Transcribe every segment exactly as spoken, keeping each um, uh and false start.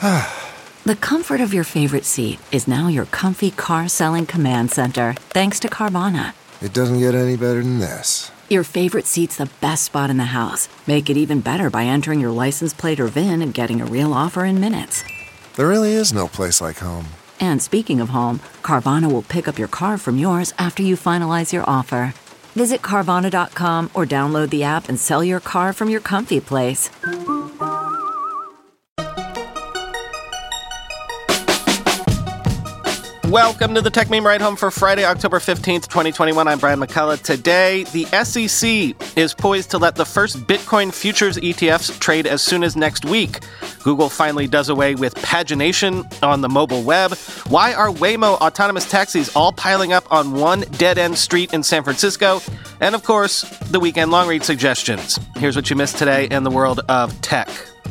The comfort of your favorite seat is now your comfy car selling command center, thanks to Carvana. It doesn't get any better than this. Your favorite seat's the best spot in the house. Make it even better by entering your license plate or V I N and getting a real offer in minutes. There really is no place like home. And speaking of home, Carvana will pick up your car from yours after you finalize your offer. Visit Carvana dot com or download the app and sell your car from your comfy place. Welcome to the Tech Meme Ride Home for Friday, October fifteenth, twenty twenty-one. I'm Brian McCullough. Today, the S E C is poised to let the first Bitcoin futures E T Fs trade as soon as next week. Google finally does away with pagination on the mobile web. Why are Waymo autonomous taxis all piling up on one dead-end street in San Francisco? And of course, the weekend long read suggestions. Here's what you missed today in the world of tech.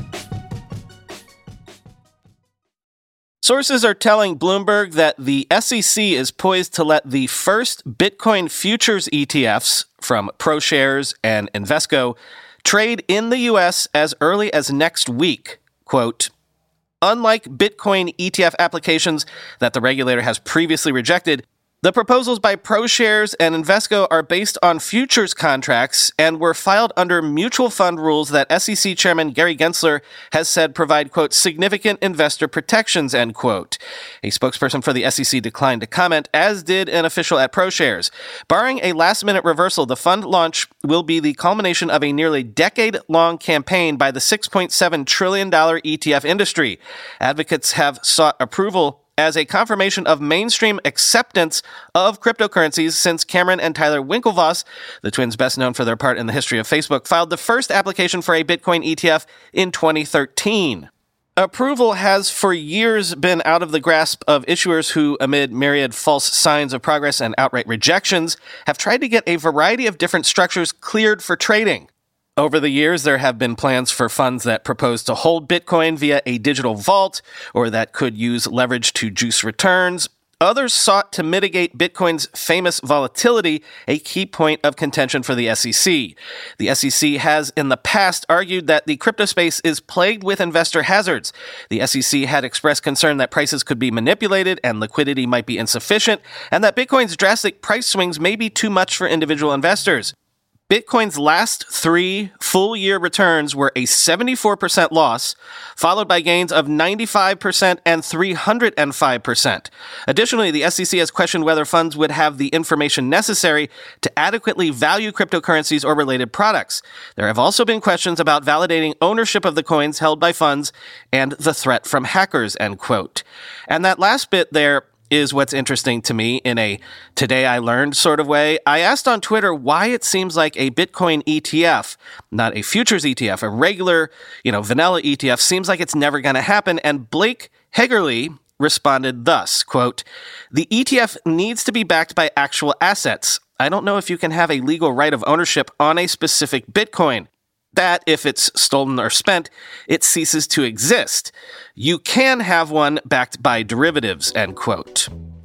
Sources are telling Bloomberg that the S E C is poised to let the first Bitcoin futures E T Fs from ProShares and Invesco trade in the U S as early as next week. Quote, unlike Bitcoin E T F applications that the regulator has previously rejected, the proposals by ProShares and Invesco are based on futures contracts and were filed under mutual fund rules that S E C Chairman Gary Gensler has said provide, quote, significant investor protections, end quote. A spokesperson for the S E C declined to comment, as did an official at ProShares. Barring a last-minute reversal, the fund launch will be the culmination of a nearly decade-long campaign by the six point seven trillion dollars E T F industry. Advocates have sought approval as a confirmation of mainstream acceptance of cryptocurrencies since Cameron and Tyler Winklevoss, the twins best known for their part in the history of Facebook, filed the first application for a Bitcoin E T F in twenty thirteen. Approval has for years been out of the grasp of issuers who, amid myriad false signs of progress and outright rejections, have tried to get a variety of different structures cleared for trading. Over the years, there have been plans for funds that propose to hold Bitcoin via a digital vault or that could use leverage to juice returns. Others sought to mitigate Bitcoin's famous volatility, a key point of contention for the S E C. The S E C has in the past argued that the crypto space is plagued with investor hazards. The S E C had expressed concern that prices could be manipulated and liquidity might be insufficient, and that Bitcoin's drastic price swings may be too much for individual investors. Bitcoin's last three full-year returns were a seventy-four percent loss, followed by gains of ninety-five percent and three hundred five percent. Additionally, the S E C has questioned whether funds would have the information necessary to adequately value cryptocurrencies or related products. There have also been questions about validating ownership of the coins held by funds and the threat from hackers, end quote. And that last bit there is what's interesting to me in a today I learned sort of way. I asked on Twitter why it seems like a Bitcoin E T F, not a futures E T F, a regular, you know, vanilla E T F seems like it's never going to happen. And Blake Hegerly responded thus, quote, the E T F needs to be backed by actual assets. I don't know if you can have a legal right of ownership on a specific Bitcoin. That, if it's stolen or spent, it ceases to exist. You can have one backed by derivatives, end quote.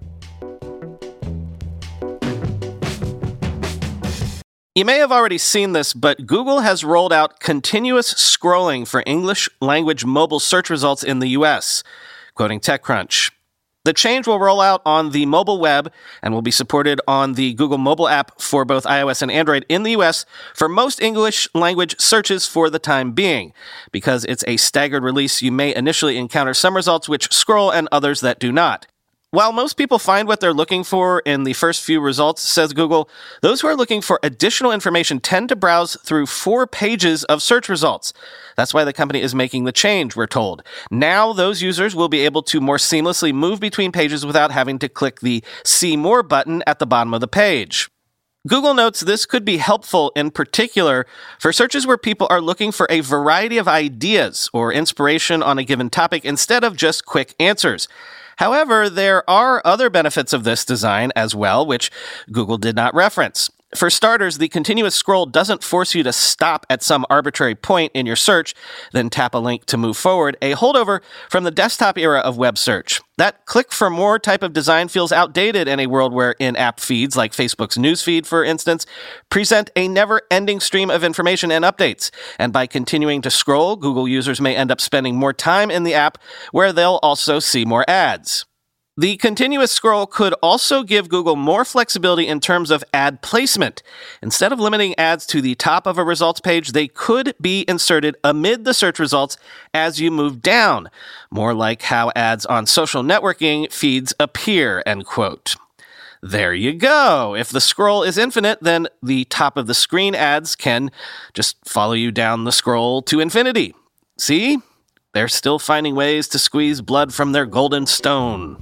You may have already seen this, but Google has rolled out continuous scrolling for English language mobile search results in the U S, quoting TechCrunch. The change will roll out on the mobile web and will be supported on the Google mobile app for both iOS and Android in the U S for most English language searches for the time being. Because it's a staggered release, you may initially encounter some results which scroll and others that do not. While most people find what they're looking for in the first few results, says Google, those who are looking for additional information tend to browse through four pages of search results. That's why the company is making the change, we're told. Now, those users will be able to more seamlessly move between pages without having to click the See More button at the bottom of the page. Google notes this could be helpful in particular for searches where people are looking for a variety of ideas or inspiration on a given topic instead of just quick answers. However, there are other benefits of this design as well, which Google did not reference. For starters, the continuous scroll doesn't force you to stop at some arbitrary point in your search, then tap a link to move forward, a holdover from the desktop era of web search. That click for more type of design feels outdated in a world where in-app feeds, like Facebook's newsfeed, for instance, present a never-ending stream of information and updates. And by continuing to scroll, Google users may end up spending more time in the app, where they'll also see more ads. The continuous scroll could also give Google more flexibility in terms of ad placement. Instead of limiting ads to the top of a results page, they could be inserted amid the search results as you move down, more like how ads on social networking feeds appear, end quote. There you go. If the scroll is infinite, then the top of the screen ads can just follow you down the scroll to infinity. See? They're still finding ways to squeeze blood from their golden stone.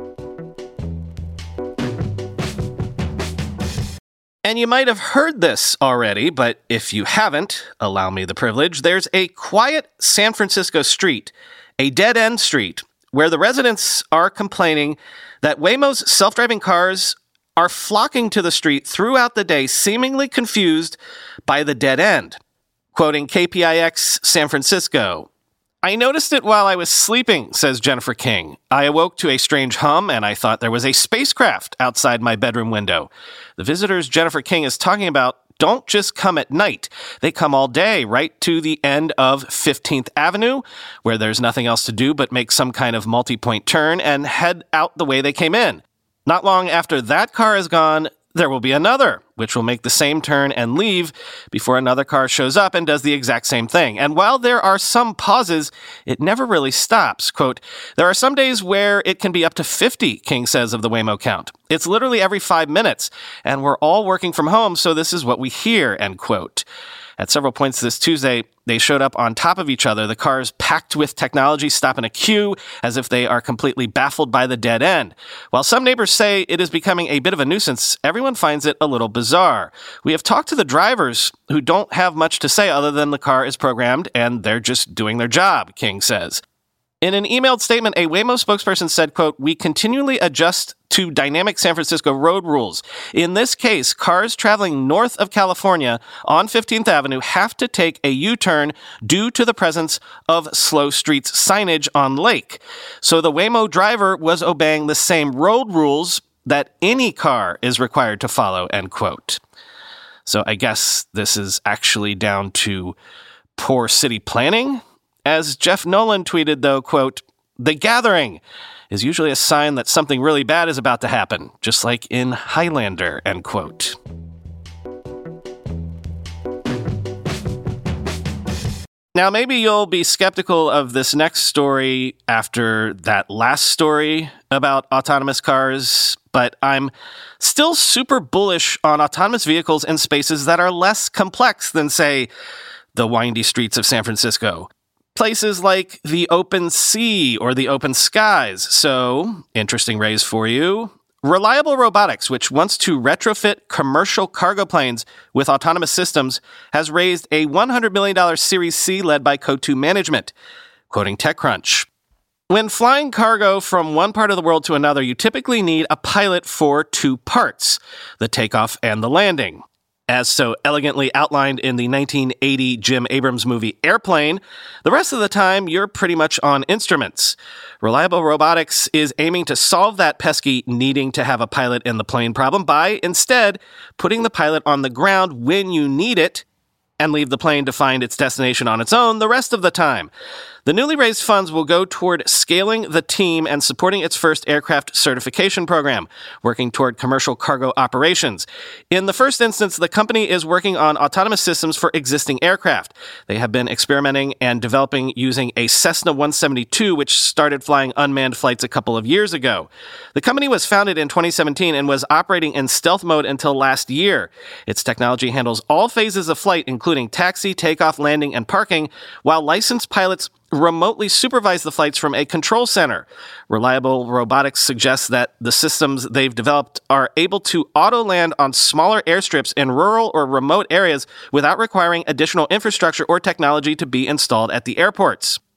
And you might have heard this already, but if you haven't, allow me the privilege, there's a quiet San Francisco street, a dead-end street, where the residents are complaining that Waymo's self-driving cars are flocking to the street throughout the day, seemingly confused by the dead end. Quoting K P I X San Francisco, "I noticed it while I was sleeping," says Jennifer King. "I awoke to a strange hum, and I thought there was a spacecraft outside my bedroom window." The visitors Jennifer King is talking about don't just come at night. They come all day, right to the end of fifteenth Avenue, where there's nothing else to do but make some kind of multi-point turn and head out the way they came in. Not long after that car is gone, there will be another, which will make the same turn and leave before another car shows up and does the exact same thing. And while there are some pauses, it never really stops. Quote, "There are some days where it can be up to fifty, King says of the Waymo count. It's literally every five minutes, and we're all working from home, so this is what we hear," end quote. At several points this Tuesday, they showed up on top of each other, the cars packed with technology stop in a queue as if they are completely baffled by the dead end. While some neighbors say it is becoming a bit of a nuisance, everyone finds it a little bizarre. We have talked to the drivers who don't have much to say other than the car is programmed and they're just doing their job, King says. In an emailed statement, a Waymo spokesperson said, quote, "We continually adjust to dynamic San Francisco road rules. In this case, cars traveling north of California on fifteenth Avenue have to take a U-turn due to the presence of slow streets signage on Lake. So the Waymo driver was obeying the same road rules that any car is required to follow," end quote. So I guess this is actually down to poor city planning? As Jeff Nolan tweeted, though, quote, "The gathering is usually a sign that something really bad is about to happen, just like in Highlander," end quote. Now, maybe you'll be skeptical of this next story after that last story about autonomous cars, but I'm still super bullish on autonomous vehicles in spaces that are less complex than, say, the windy streets of San Francisco. Places like the open sea or the open skies. So, interesting raise for you. Reliable Robotics, which wants to retrofit commercial cargo planes with autonomous systems, has raised a one hundred million dollars Series C led by Coatue Management, quoting TechCrunch. When flying cargo from one part of the world to another, you typically need a pilot for two parts, the takeoff and the landing. As so elegantly outlined in the nineteen eighty Jim Abrams movie Airplane, the rest of the time you're pretty much on instruments. Reliable Robotics is aiming to solve that pesky needing to have a pilot in the plane problem by instead putting the pilot on the ground when you need it and leave the plane to find its destination on its own the rest of the time. The newly raised funds will go toward scaling the team and supporting its first aircraft certification program, working toward commercial cargo operations. In the first instance, the company is working on autonomous systems for existing aircraft. They have been experimenting and developing using a Cessna one seventy-two, which started flying unmanned flights a couple of years ago. The company was founded in twenty seventeen and was operating in stealth mode until last year. Its technology handles all phases of flight, including taxi, takeoff, landing, and parking, while licensed pilots remotely supervise the flights from a control center. Reliable Robotics suggests that the systems they've developed are able to auto-land on smaller airstrips in rural or remote areas without requiring additional infrastructure or technology to be installed at the airports.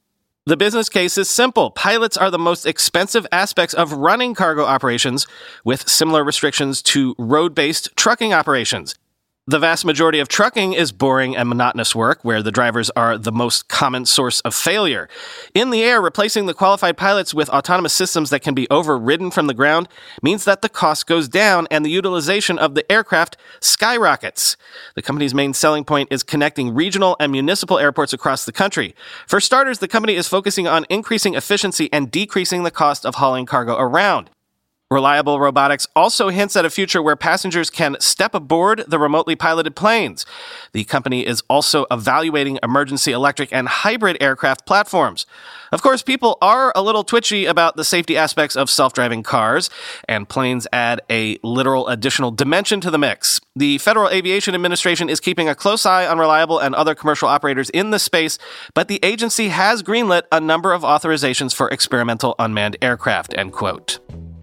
The business case is simple. Pilots are the most expensive aspects of running cargo operations, with similar restrictions to road-based trucking operations. The vast majority of trucking is boring and monotonous work, where the drivers are the most common source of failure. In the air, replacing the qualified pilots with autonomous systems that can be overridden from the ground means that the cost goes down and the utilization of the aircraft skyrockets. The company's main selling point is connecting regional and municipal airports across the country. For starters, the company is focusing on increasing efficiency and decreasing the cost of hauling cargo around. Reliable Robotics also hints at a future where passengers can step aboard the remotely piloted planes. The company is also evaluating emergency electric and hybrid aircraft platforms. Of course, people are a little twitchy about the safety aspects of self-driving cars, and planes add a literal additional dimension to the mix. The Federal Aviation Administration is keeping a close eye on Reliable and other commercial operators in the space, but the agency has greenlit a number of authorizations for experimental unmanned aircraft, end quote.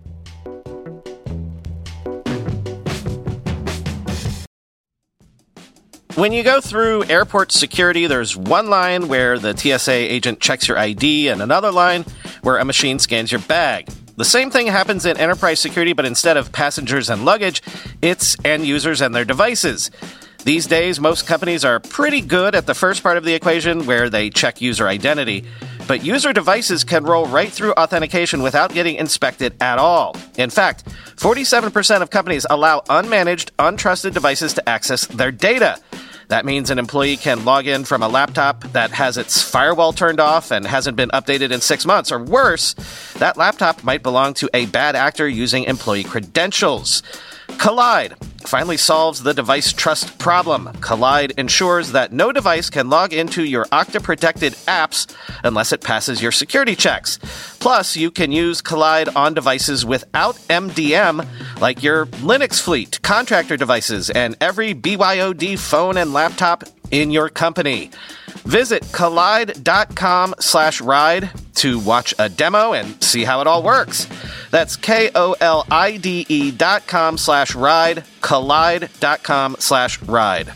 When you go through airport security, there's one line where the T S A agent checks your I D and another line where a machine scans your bag. The same thing happens in enterprise security, but instead of passengers and luggage, it's end users and their devices. These days, most companies are pretty good at the first part of the equation where they check user identity, but user devices can roll right through authentication without getting inspected at all. In fact, forty-seven percent of companies allow unmanaged, untrusted devices to access their data. That means an employee can log in from a laptop that has its firewall turned off and hasn't been updated in six months, or worse, that laptop might belong to a bad actor using employee credentials. Kolide finally solves the device trust problem. Kolide ensures that no device can log into your Okta-protected apps unless it passes your security checks. Plus, you can use Kolide on devices without M D M, like your Linux fleet, contractor devices, and every B Y O D phone and laptop in your company. Visit kolide.com slash ride to watch a demo and see how it all works. That's K-O-L-I-D-E dot com slash ride, kolide.com slash ride.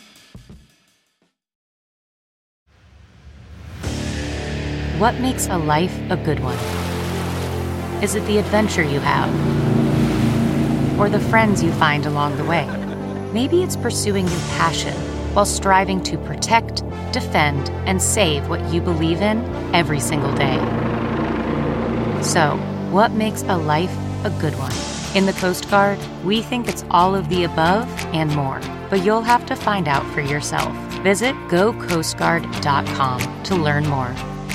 What makes a life a good one? Is it the adventure you have? Or the friends you find along the way? Maybe it's pursuing your passion while striving to protect, defend, and save what you believe in every single day. So, what makes a life a good one? In the Coast Guard, we think it's all of the above and more, but you'll have to find out for yourself. Visit go coast guard dot com to learn more.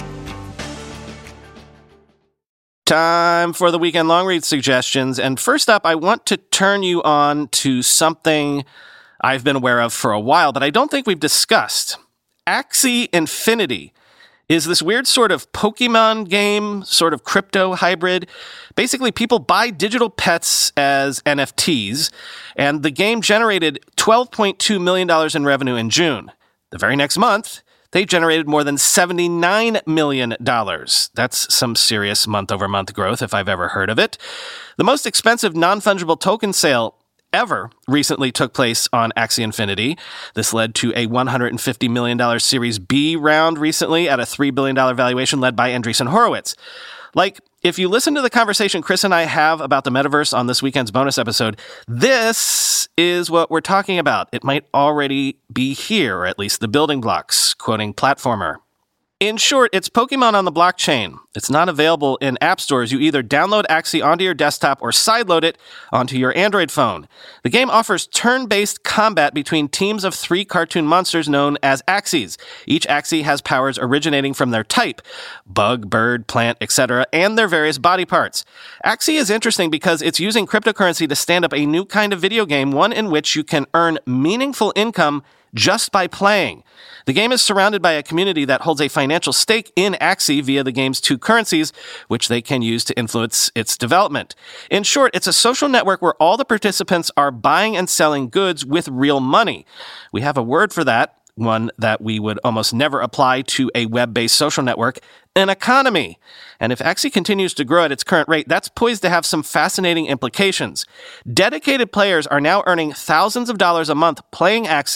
Time for the weekend long read suggestions, and first up, I want to turn you on to something I've been aware of for a while, but I don't think we've discussed. Axie Infinity is this weird sort of Pokemon game, sort of crypto hybrid. Basically, people buy digital pets as N F Ts, and the game generated twelve point two million dollars in revenue in June. The very next month, they generated more than seventy-nine million dollars. That's some serious month-over-month growth, if I've ever heard of it. The most expensive non-fungible token sale ever recently took place on Axie Infinity. This led to a one hundred fifty million dollars Series B round recently at a three billion dollars valuation led by Andreessen Horowitz. Like, if you listen to the conversation Chris and I have about the metaverse on this weekend's bonus episode, this is what we're talking about. It might already be here, or at least the building blocks, quoting Platformer. In short, it's Pokemon on the blockchain. It's not available in app stores. You either download Axie onto your desktop or sideload it onto your Android phone. The game offers turn-based combat between teams of three cartoon monsters known as Axies. Each Axie has powers originating from their type, bug, bird, plant, et cetera, and their various body parts. Axie is interesting because it's using cryptocurrency to stand up a new kind of video game, one in which you can earn meaningful income just by playing. The game is surrounded by a community that holds a financial stake in Axie via the game's two currencies, which they can use to influence its development. In short, it's a social network where all the participants are buying and selling goods with real money. We have a word for that, one that we would almost never apply to a web-based social network, an economy. And if Axie continues to grow at its current rate, that's poised to have some fascinating implications. Dedicated players are now earning thousands of dollars a month playing Axie,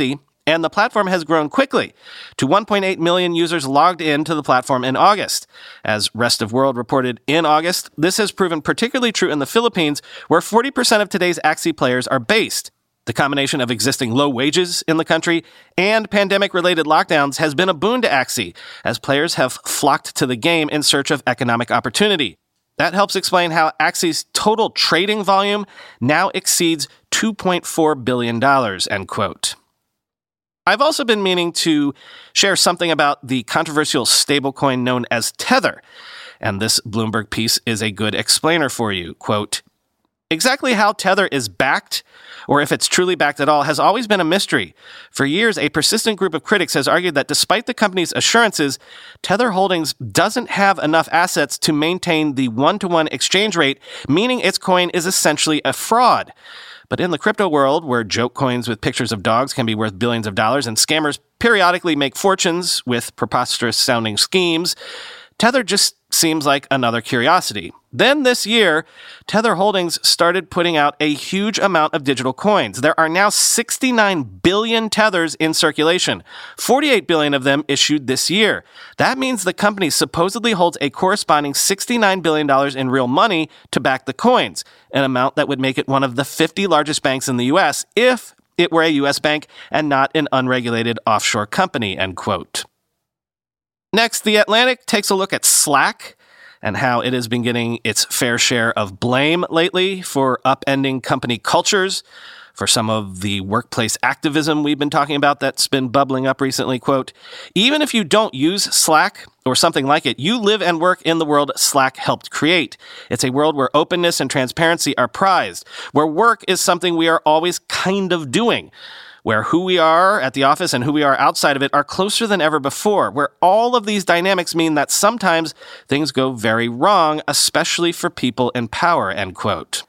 and the platform has grown quickly to one point eight million users logged into the platform in August. As Rest of World reported in August, this has proven particularly true in the Philippines, where forty percent of today's Axie players are based. The combination of existing low wages in the country and pandemic-related lockdowns has been a boon to Axie, as players have flocked to the game in search of economic opportunity. That helps explain how Axie's total trading volume now exceeds two point four billion dollars, end quote. I've also been meaning to share something about the controversial stablecoin known as Tether, and this Bloomberg piece is a good explainer for you. Quote, exactly how Tether is backed, or if it's truly backed at all, has always been a mystery. For years, a persistent group of critics has argued that despite the company's assurances, Tether Holdings doesn't have enough assets to maintain the one-to-one exchange rate, meaning its coin is essentially a fraud. But in the crypto world, where joke coins with pictures of dogs can be worth billions of dollars and scammers periodically make fortunes with preposterous-sounding schemes, Tether just seems like another curiosity. Then this year, Tether Holdings started putting out a huge amount of digital coins. There are now sixty-nine billion Tethers in circulation, forty-eight billion of them issued this year. That means the company supposedly holds a corresponding sixty-nine billion dollars in real money to back the coins, an amount that would make it one of the fifty largest banks in the U S if it were a U S bank and not an unregulated offshore company, end quote. Next, The Atlantic takes a look at Slack and how it has been getting its fair share of blame lately for upending company cultures, for some of the workplace activism we've been talking about that's been bubbling up recently. Quote, even if you don't use Slack or something like it, you live and work in the world Slack helped create. It's a world where openness and transparency are prized, where work is something we are always kind of doing, where who we are at the office and who we are outside of it are closer than ever before, where all of these dynamics mean that sometimes things go very wrong, especially for people in power, end quote.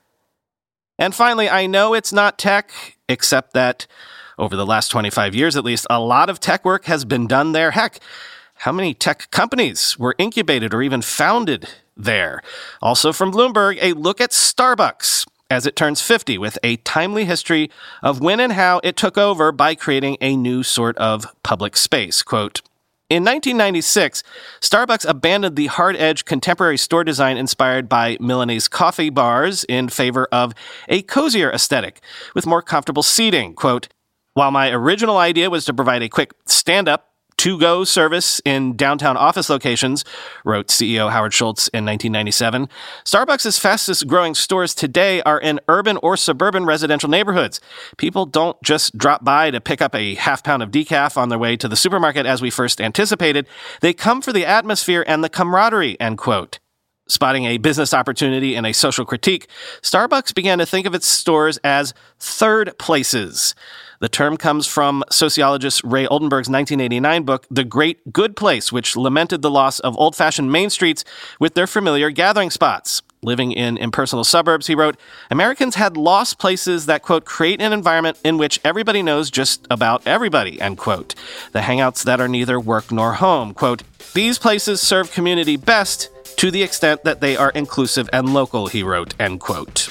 And finally, I know it's not tech, except that over the last twenty-five years at least, a lot of tech work has been done there. Heck, how many tech companies were incubated or even founded there? Also from Bloomberg, a look at Starbucks as it turns fifty, with a timely history of when and how it took over by creating a new sort of public space. Quote, in nineteen ninety-six, Starbucks abandoned the hard-edge contemporary store design inspired by Milanese coffee bars in favor of a cozier aesthetic with more comfortable seating. Quote, while my original idea was to provide a quick stand-up, to-go service in downtown office locations, wrote C E O Howard Schultz in nineteen ninety-seven, Starbucks' fastest-growing stores today are in urban or suburban residential neighborhoods. People don't just drop by to pick up a half pound of decaf on their way to the supermarket as we first anticipated. They come for the atmosphere and the camaraderie, end quote. Spotting a business opportunity and a social critique, Starbucks began to think of its stores as third places. The term comes from sociologist Ray Oldenburg's nineteen eighty-nine book, The Great Good Place, which lamented the loss of old-fashioned main streets with their familiar gathering spots. Living in impersonal suburbs, he wrote, Americans had lost places that, quote, create an environment in which everybody knows just about everybody, end quote. The hangouts that are neither work nor home, quote, these places serve community best to the extent that they are inclusive and local, he wrote, end quote.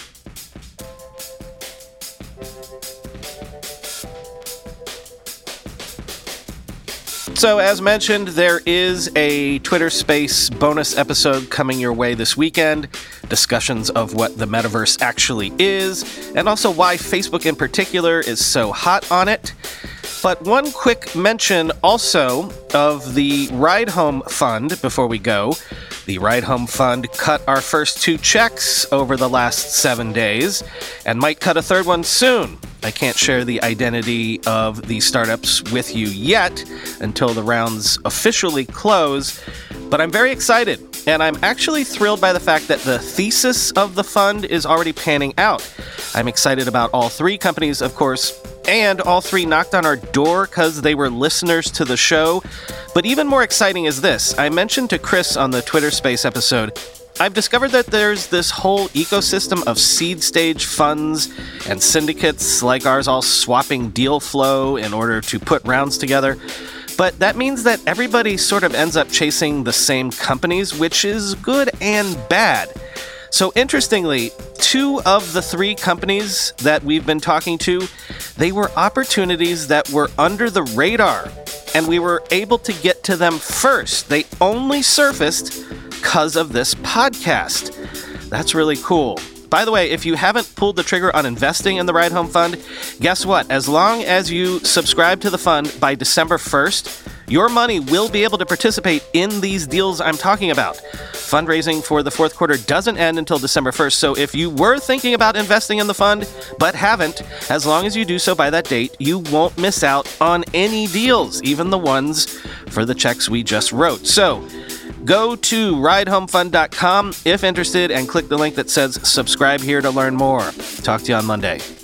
So, as mentioned, there is a Twitter Space bonus episode coming your way this weekend. Discussions of what the metaverse actually is, and also why Facebook in particular is so hot on it. But one quick mention also of the Ride Home Fund before we go. The Ride Home Fund cut our first two checks over the last seven days and might cut a third one soon. I can't share the identity of the startups with you yet until the rounds officially close, but I'm very excited, and I'm actually thrilled by the fact that the thesis of the fund is already panning out. I'm excited about all three companies, of course, and all three knocked on our door because they were listeners to the show. But even more exciting is this. I mentioned to Chris on the Twitter Space episode, I've discovered that there's this whole ecosystem of seed stage funds and syndicates like ours all swapping deal flow in order to put rounds together. But that means that everybody sort of ends up chasing the same companies, which is good and bad. So interestingly, two of the three companies that we've been talking to, they were opportunities that were under the radar, and we were able to get to them first. They only surfaced because of this podcast. That's really cool. By the way, if you haven't pulled the trigger on investing in the Ride Home Fund, guess what? As long as you subscribe to the fund by December first, your money will be able to participate in these deals I'm talking about. Fundraising for the fourth quarter doesn't end until December first, so if you were thinking about investing in the fund but haven't, as long as you do so by that date, you won't miss out on any deals, even the ones for the checks we just wrote. So, go to ride home fund dot com if interested and click the link that says subscribe here to learn more. Talk to you on Monday.